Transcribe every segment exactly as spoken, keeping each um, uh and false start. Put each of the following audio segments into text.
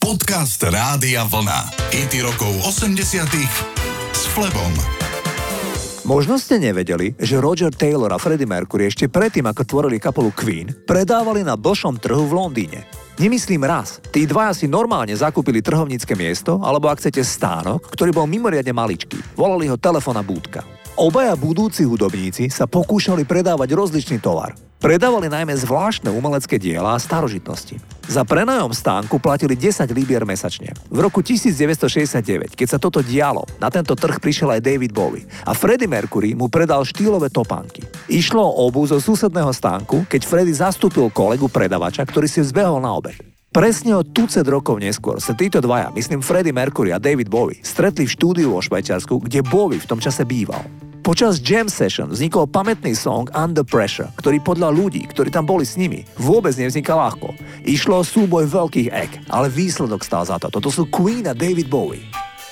Podcast Rádia Vlna. Hity rokov osemdesiatych s Flebom. Možno ste nevedeli, že Roger Taylor a Freddie Mercury ešte predtým, ako tvorili kapelu Queen, predávali na dlhšom trhu v Londýne. Nemyslím raz. Tí dvaja si normálne zakúpili trhovnícke miesto, alebo ak chcete stánok, ktorý bol mimoriadne maličký. Volali ho telefónna búdka. Obaja budúci hudobníci sa pokúšali predávať rozličný tovar. Predávali najmä zvláštne umelecké diela a starožitnosti. Za prenajom stánku platili desať libier mesačne. V roku devätnásťstošesťdesiatdeväť, keď sa toto dialo, na tento trh prišiel aj David Bowie a Freddie Mercury mu predal štýlové topánky. Išlo o obuv zo susedného stánku, keď Freddie zastúpil kolegu predavača, ktorý si vzbehol na obed. Presne o tucet rokov neskôr sa títo dvaja, myslím Freddie Mercury a David Bowie, stretli v štúdiu vo Švajčiarsku, kde Bowie v tom čase býval. Počas jam session vznikol pamätný song Under Pressure, ktorý podľa ľudí, ktorí tam boli s nimi, vôbec nevznikal ľahko. Išlo o súboj veľkých ek, ale výsledok stál za to. Toto sú Queen a David Bowie.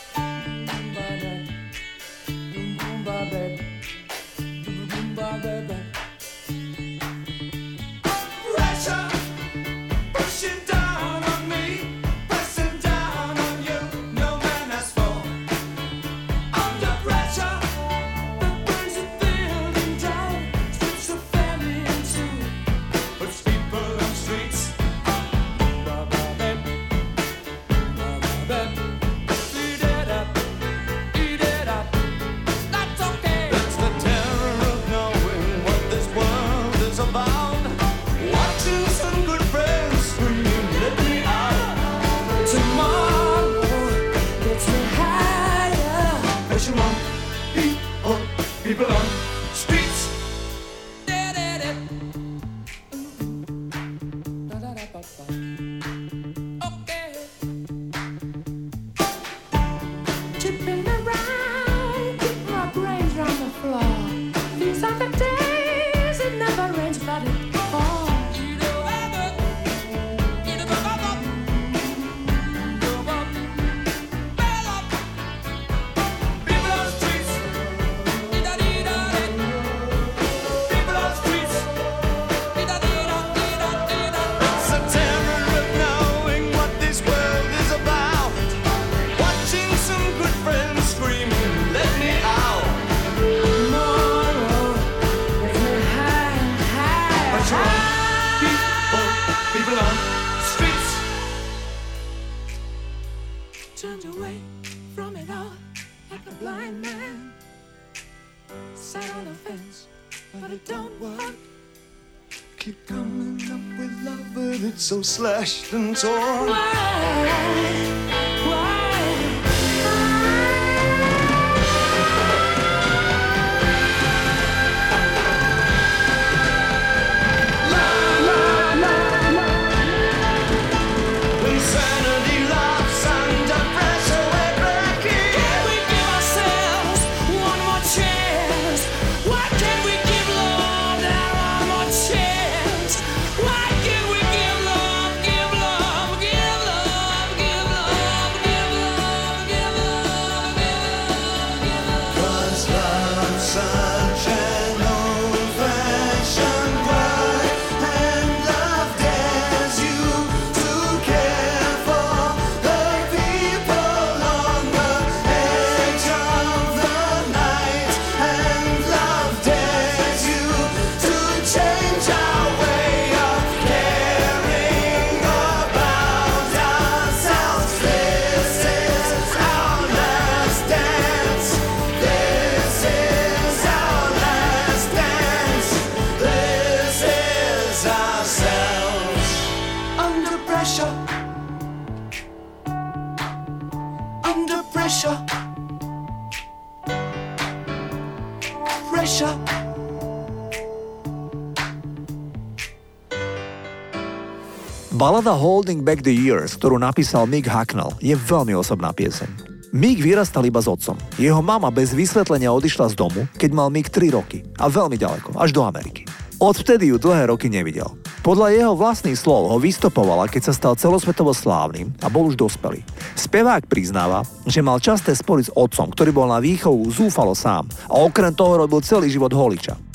So slashed and torn. Why? Balada Holding Back the Years, ktorú napísal Mick Hucknall, je veľmi osobná pieseň. Mick vyrastal iba s otcom. Jeho mama bez vysvetlenia odišla z domu, keď mal Mick tri roky a veľmi ďaleko, až do Ameriky. Odvtedy ju dlhé roky nevidel. Podľa jeho vlastných slov ho vystopovala, keď sa stal celosvetovo slávnym a bol už dospelý. Spevák priznáva, že mal časté spory s otcom, ktorý bol na výchovu zúfalo sám a okrem toho robil celý život holiča.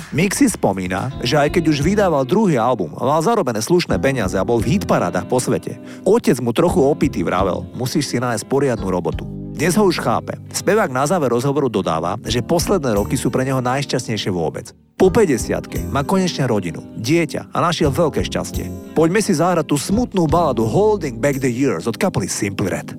Mick si spomína, že aj keď už vydával druhý album a mal zarobené slušné peniaze a bol v hitparádach po svete, otec mu trochu opitý vravel, musíš si nájsť poriadnu robotu. Dnes ho už chápe. Spevák na záver rozhovoru dodáva, že posledné roky sú pre neho najšťastnejšie vôbec. Po päťdesiatke má konečne rodinu, dieťa a našiel veľké šťastie. Poďme si zahrať tú smutnú baladu Holding Back the Years od kapely Simply Red.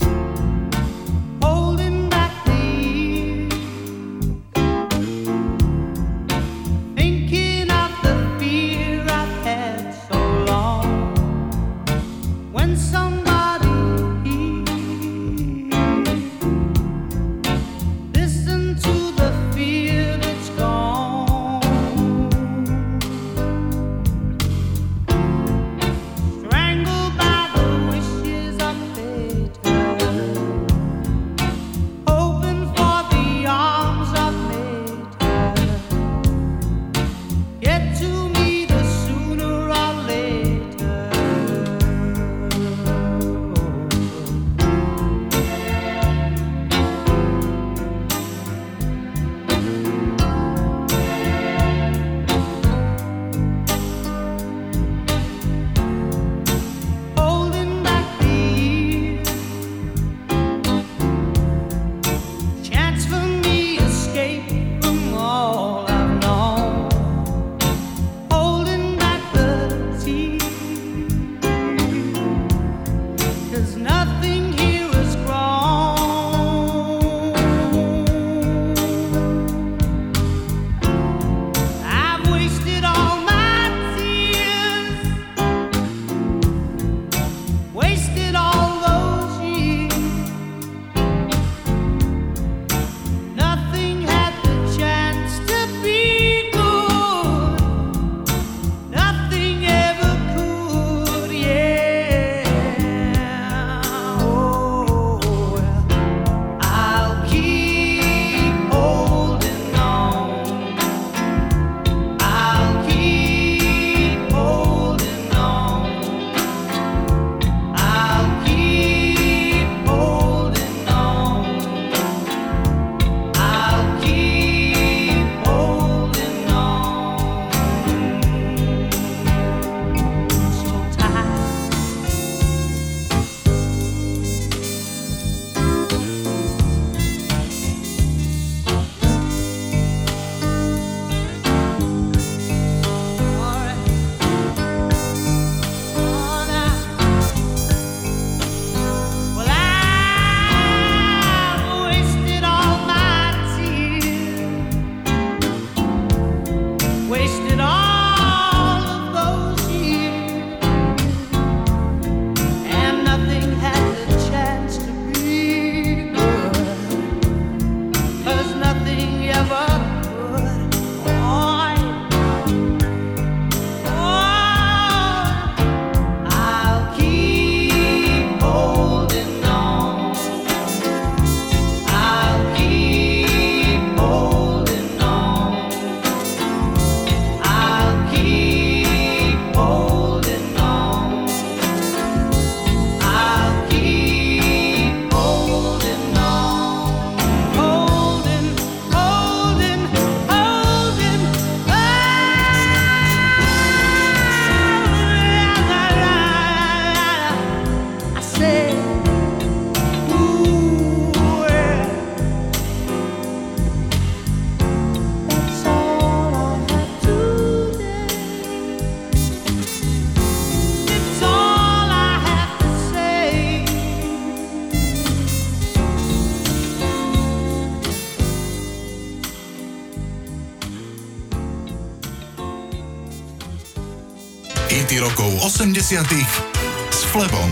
hity rokov osemdesiatych s Flebom.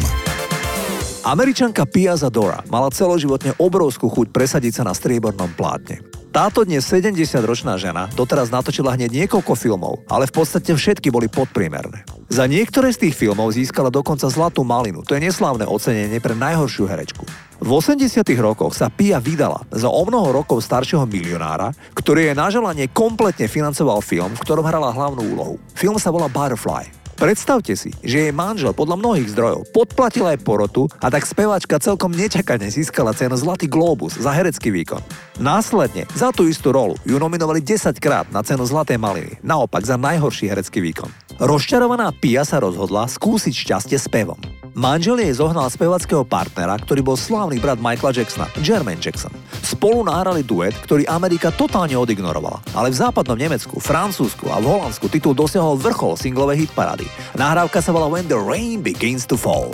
Američanka Pia Zadora mala celoživotne obrovskú chuť presadiť sa na striebornom plátne. Táto dnes sedemdesiatročná žena doteraz natočila hneď niekoľko filmov, ale v podstate všetky boli podpriemerné. Za niektoré z tých filmov získala dokonca Zlatú malinu, to je neslávne ocenenie pre najhoršiu herečku. V osemdesiatych rokoch sa Pia vydala za o mnoho rokov staršieho milionára, ktorý jej na želanie kompletne financoval film, v ktorom hrala hlavnú úlohu. Film sa volá Butterfly. Predstavte si, že jej manžel podľa mnohých zdrojov podplatil aj porotu a tak speváčka celkom nečakane získala cenu Zlatý glóbus za herecký výkon. Následne za tú istú rolu ju nominovali desaťkrát na cenu Zlatej maliny, naopak za najhorší herecký výkon. Rozčarovaná Pia sa rozhodla skúsiť šťastie spevom. Manžel jej zohnal spevackého partnera, ktorý bol slávny brat Michaela Jacksona, Jermaine Jackson. Spolu nahrali duet, ktorý Amerika totálne odignorovala, ale v západnom Nemecku, Francúzsku a v Holandsku titul dosiahol vrchol singlovej hitparády. Nahrávka sa volá When the Rain Begins to Fall.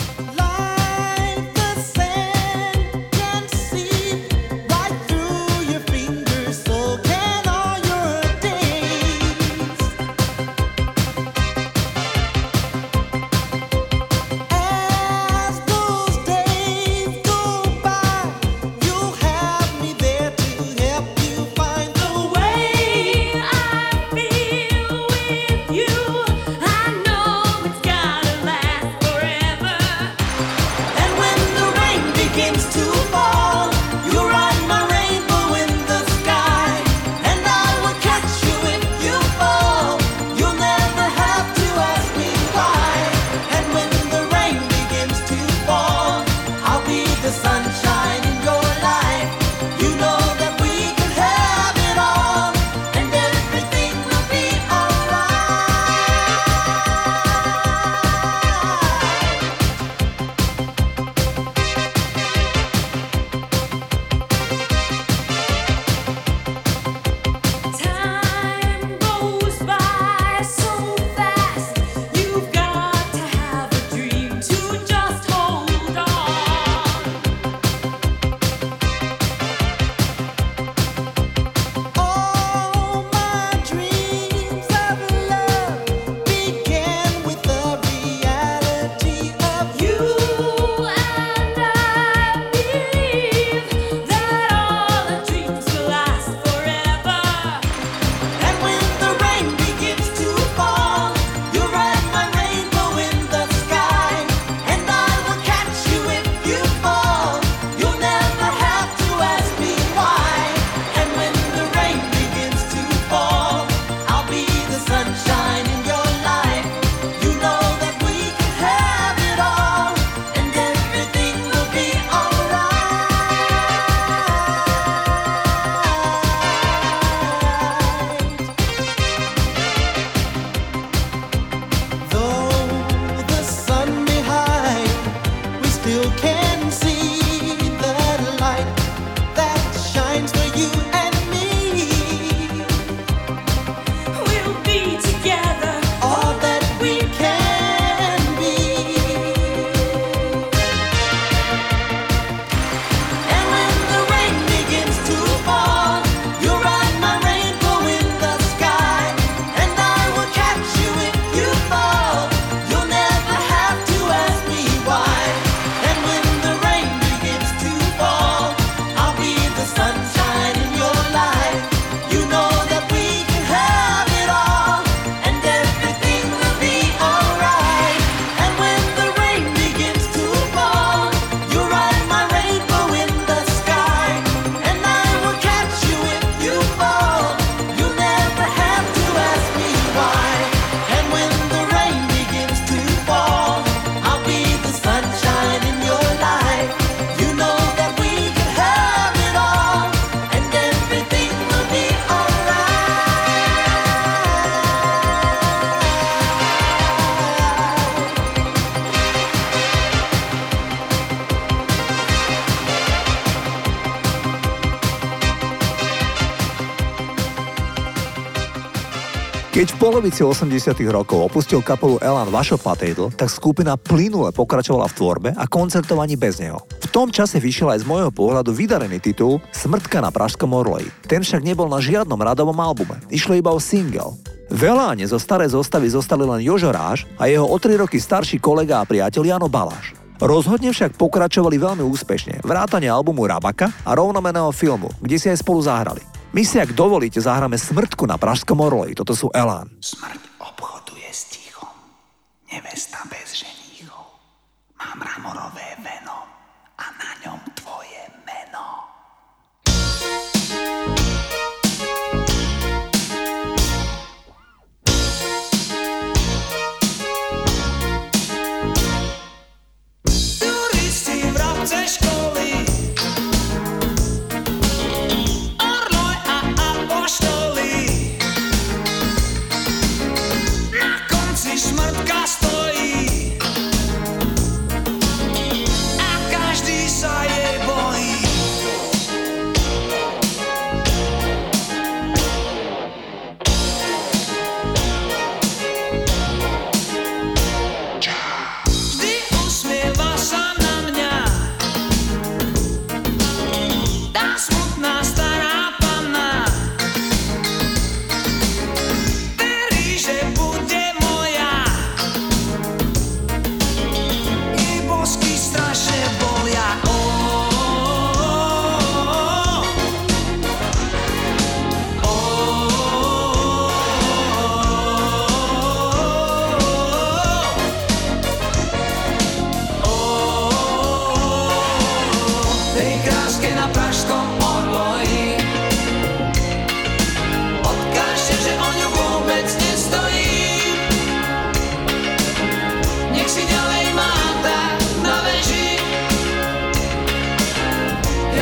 Keď v polovici osemdesiatych rokov opustil kapelu Elan Vašo Patejdl, tak skupina plynule pokračovala v tvorbe a koncertovaní bez neho. V tom čase vyšiel aj z môjho pohľadu vydarený titul Smrtka na Pražskom orloji. Ten však nebol na žiadnom radovom albume, išlo iba o single. V Eláne zo starej zostavy zostali len Jožo Ráš a jeho o tri roky starší kolega a priateľ Jano Baláš. Rozhodne však pokračovali veľmi úspešne, vrátane albumu Rabaka a rovnomenného filmu, kde si aj spolu zahrali. My si, ak dovolíte, zahráme Smrtku na Pražskom orloji. Toto sú Elán. Smrť obchoduje s tichom, nevesta bez ženíchov. Má mramorové veno a na ňom tvoje meno.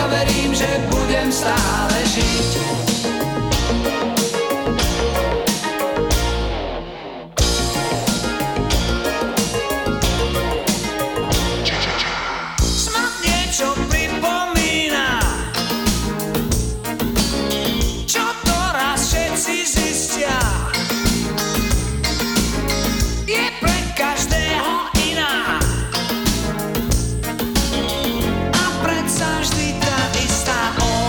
Ja verím, že budem stále žiť. Smrť niečo pripomína, čo to raz všetci zistia. Je pre každého iná a predsa vždy tá istá.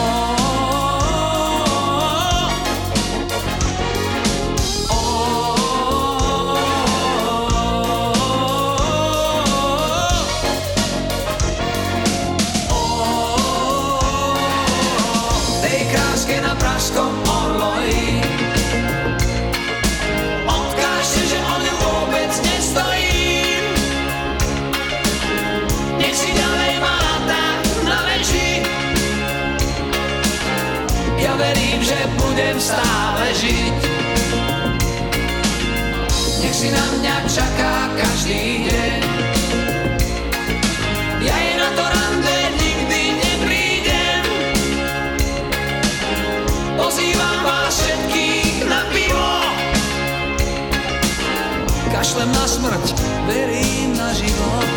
Tej kráske na pražskom orloji odkážte, že on ju vôbec nestojím. Nech si ďalej máta na veži. Ja verím, že budem stále žiť. Nech si na mňa čaká každý deň. Ja jej na to rande nikdy neprídem. Pozývam vás všetkých na pivo. Kašlem na smrť, verím na život.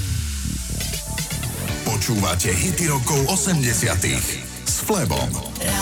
Počúvate hity rokov osemdesiatych s Flebom.